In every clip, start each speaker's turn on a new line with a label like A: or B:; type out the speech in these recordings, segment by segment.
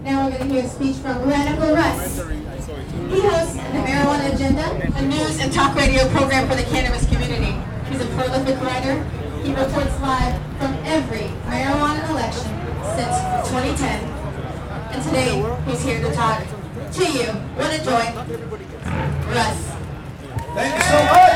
A: Now we're going to hear a speech from Radical Russ. He hosts the Marijuana Agenda, a news and talk radio program for the cannabis community. He's a prolific writer. He reports live from every marijuana election since 2010. And today, he's here to talk to you. What a joy. Russ.
B: Thank you so much.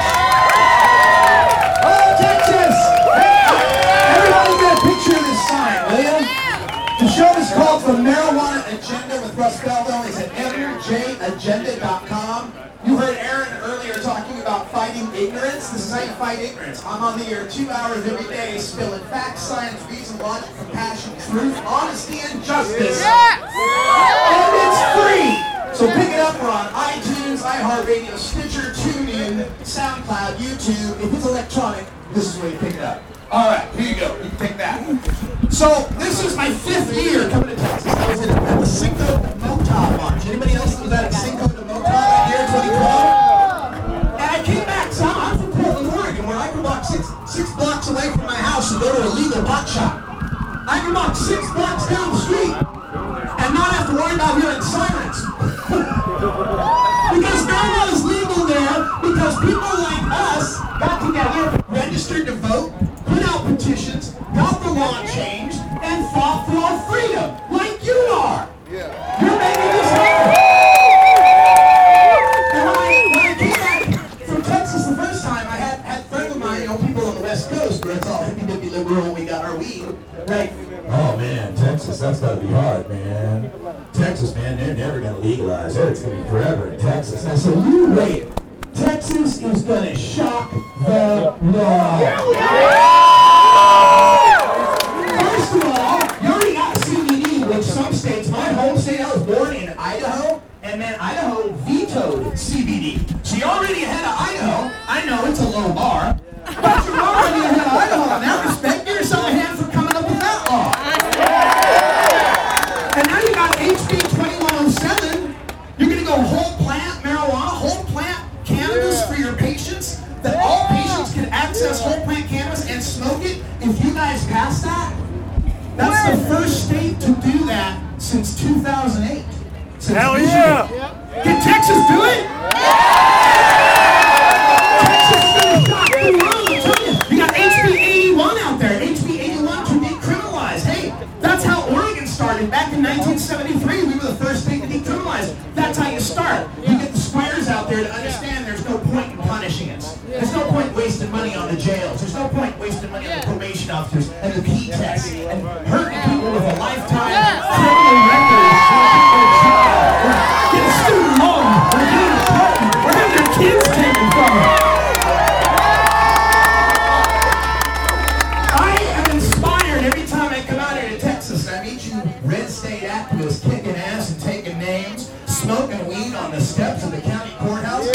B: Oh, Texas! Hey, everybody get a picture of this sign, will you? The show is called The Marijuana Agenda with Russ Belville. It's at mjagenda.com. You heard Aaron earlier talking about fighting ignorance. This is how you fight ignorance. I'm on the air 2 hours every day, spilling facts, science, reason, logic, compassion, truth, honesty, and justice. And it's free! So pick it up. We're on iTunes, iHeartRadio, Stitcher, TuneIn, SoundCloud, YouTube. If it's electronic, this is where you pick it up. All right, here you go. You can take that. So this is my 5th year coming to Texas. I was at the Cinco de Mota March. Anybody else that was at Cinco de Mota that year, 2012? And I came back. So I'm from Portland, Oregon, where I can walk six blocks away from my house and go to a legal pot shop. I can walk 6 blocks down the street and not have to worry about hearing sirens. Because marijuana is legal there because people like us got together, registered to vote, put out petitions, got the law changed, and fought for our freedom, like you are. Yeah. You're making this happen. And when I came back from Texas the first time, I had friends of mine, people on the West Coast, where it's all hippy-dippy liberal and we got our weed, right? Oh man, Texas, that's gotta be hard, man. Texas, man, they're never gonna legalize it. It's gonna be forever in Texas. I said, you wait. Texas is gonna shock the law. First of all, you already got CBD, which some states, my home state, I was born in Idaho, and man, Idaho vetoed CBD. So you're already ahead of Idaho. I know it's a low bar, but you're already ahead of Idaho. Now respect yourself a hand for coming up with that law. And now you got HB 2107. You're going to go whole plant marijuana, whole plant cannabis for your patients, that all patients can access whole plant cannabis and smoke it. If you guys pass that, that's the first state to do that since 2008. Hell yeah! Can Texas do it? Texas is going to shock the world, I'm telling you. You got HB 81 out there. HB 81 to decriminalize. Hey, that's how Oregon started back in 1973. We were the first state to decriminalize. That's how you start. You get the squares out there to understand there's no point in punishing us. There's no point wasting money on the jails. There's no point wasting money on the probation officers and the P-tests and hurting people with a lifetime criminal record. Get a student loan. We're getting a apartment. We're having their kids taken from them. I am inspired every time I come out here to Texas and I meet you red state activists kicking ass and taking names, smoking weed on the steps of the county courthouse.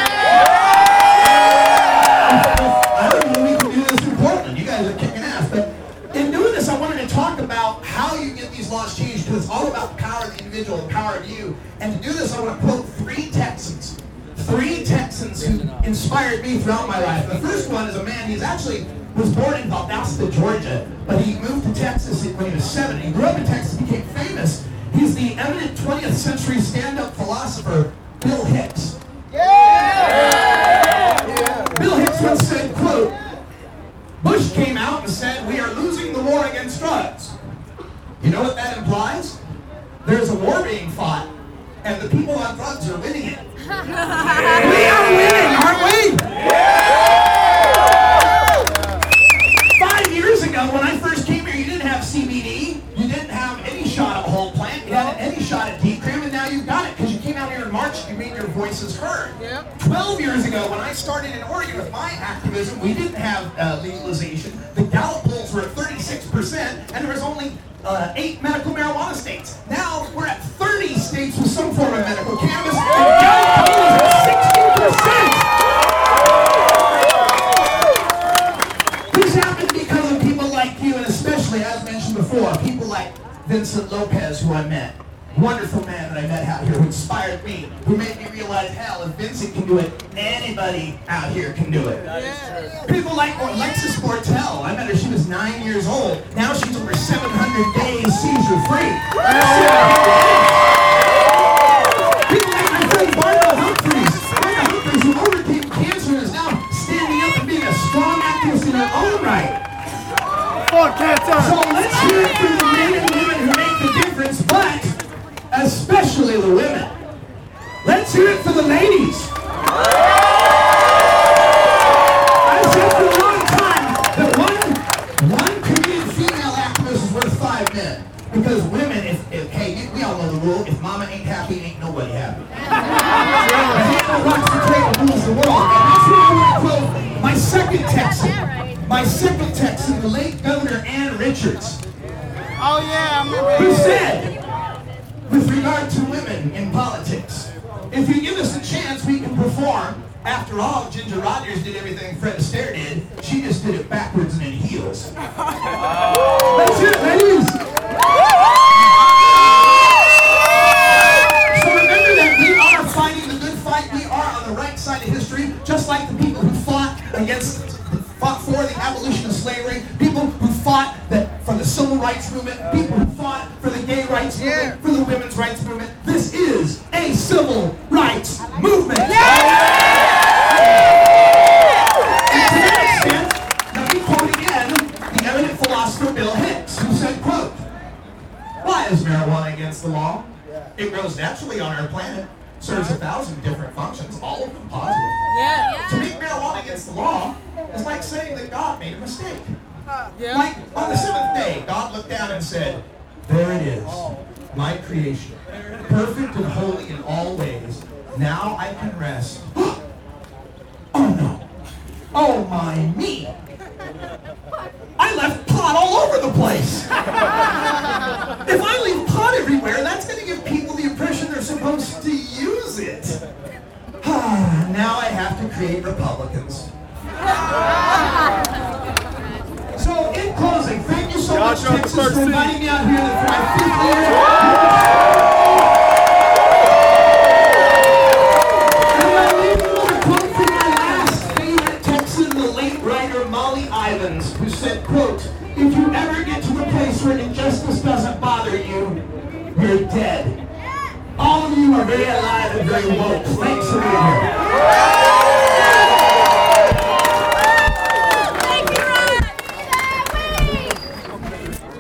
B: I don't know we can do this in Portland. You guys are kicking ass. But in doing this, I wanted to talk about how you get these laws changed, because it's all about the power of the individual, the power of you. And to do this, I want to quote 3 Texans. 3 Texans who inspired me throughout my life. The first one is a man, he's actually was born in Valdosta, Georgia, but he moved to Texas when he was 7. He grew up in Texas, became famous. He's the eminent 20th century stand-up philosopher, Bill Hicks. Bill Hicks once said, quote, Bush came out and said, we are losing the war against drugs. You know what that implies? There's a war being fought, and the people on drugs are winning it. We are winning, aren't we? 5 years ago, when I first came here, you didn't have CBD, you didn't have any shot of whole plant, you hadn't any shot of decrim, and now you've got it, because you came out here in March and you made your voices heard. 12 years ago, when I started in Oregon with my activism, we didn't have legalization. The Gallup polls were at 36%, and there was only 8 medical marijuana states. Now we're at 30 states with some form of medical cannabis, and Gallup polls are 60%. This happened because of people like you, and especially, as mentioned before, people like Vincent Lopez, who I met. Wonderful man that I met out here who inspired me, who made me realize, hell, if Vincent can do it, anybody out here can do it. People like Alexis Bortel. I met her, she was 9 years old. Now she's over 700 days seizure free. women, hey, we all know the rule. If mama ain't happy, ain't nobody happy. Rules the world. And that's what I want to quote my second Texan, the late Governor Ann Richards.
C: Oh yeah,
B: who said, with regard to women in politics, if you give us a chance, we can perform. After all, Ginger Rogers did everything Fred Astaire did. She just did it backwards and in heels. That's it, ladies. So remember that we are fighting the good fight. We are on the right side of history, just like the people who fought for the abolition of slavery, people who fought for the civil rights movement, people who fought for the gay rights movement, for the women's rights movement. This is a civil rights movement. And to that extent, let me quote again the eminent philosopher Bill Hicks, who said, quote, "Why is marijuana against the law? It grows naturally on our planet, serves 1,000 different functions, all of them positive. To make marijuana against the law is like saying that God made a mistake. Like on the seventh day, God looked down and said, there it is, my creation, perfect and holy in all ways. Now I can rest." Oh no. Oh my me. I left pot all over the place. If I leave pot everywhere, that's going to give people the impression they're supposed to use it. Now I have to create Republicans. So in closing, thank you so much, Texas, for inviting me out here for my 5th year. And I'm leaving with a quote from my last favorite Texan, the late writer Molly Ivins, who said, quote, "If you ever get to the place where injustice doesn't bother you, you're dead." All of you are very alive and very woke. Thanks for being here.